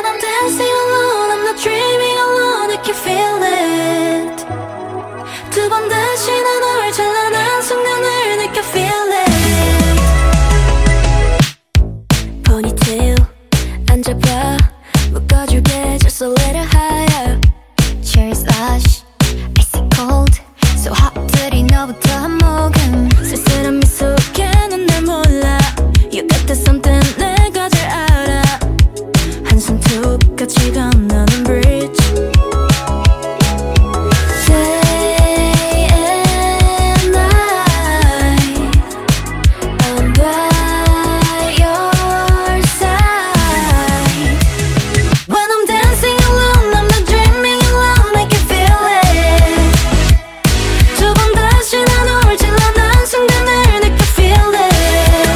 I'm dancing alone, I'm not dreaming alone, I can feel it. 두 번 다시 난 널 찬란한 순간을 느껴 feel it. Ponytail 앉아봐 묶어줄게 just a little higher. Cherry slush, icy cold, so hot 들이 너부터 한 모금. 쓸쓸한 미소에는 날 몰라. You got the something 내가 잘 알아. 한숨 툭 같이 건너는 bridge. Day and night I'm by your side. When I'm dancing alone, I'm not dreaming alone, I can feel it. 두 번 다시 난 널 찬란한 순간을 느껴 feel it.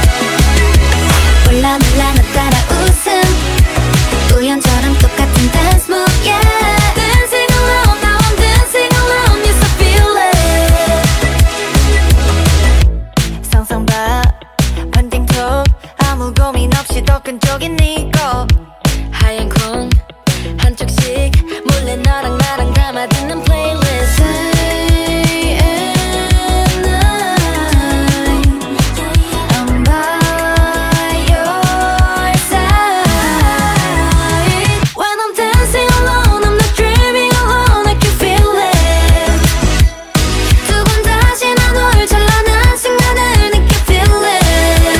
몰라 몰라 나 따라 웃음 우연처럼 똑같은 dance move, yeah. Dancing alone, now I'm dancing alone, yes I feel it. 상상봐 펀딩톡 아무 고민 없이 더 큰 쪽인 니고. 하얀 콩 한쪽씩 몰래 너랑 나랑 담아듣는 playlist. Day and night I'm by your side. When I'm dancing alone, I'm not dreaming alone, I can feel it. 두 번 다시 난 널 찬란한 순간을 느껴 feel it.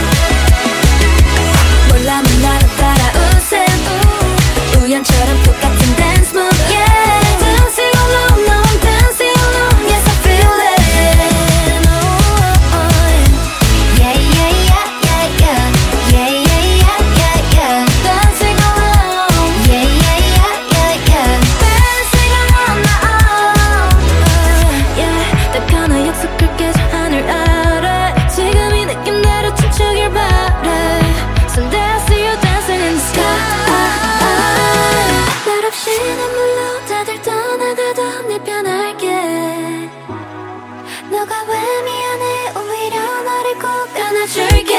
몰라 몰라 나 따라 웃음 우연처럼 똑같은 dance move, yeah. Dancing alone, now I'm dancing alone, yes I feel it. Oh, Yeah, yeah, yeah, yeah, yeah. Yeah, yeah, yeah, yeah, yeah. dancing alone, Yeah, yeah, yeah, yeah, yeah. dancing alone now. Yeah, 딱 하나 약속할게 저 하늘 아래 지금 이 느낌대로 춤추길 바래. Someday I see you dancing in the sky. 말 없이 눈물로 다들 떠나가던 내 편할게. 너가 왜 미안해 오히려 너를 꼭 안아줄게.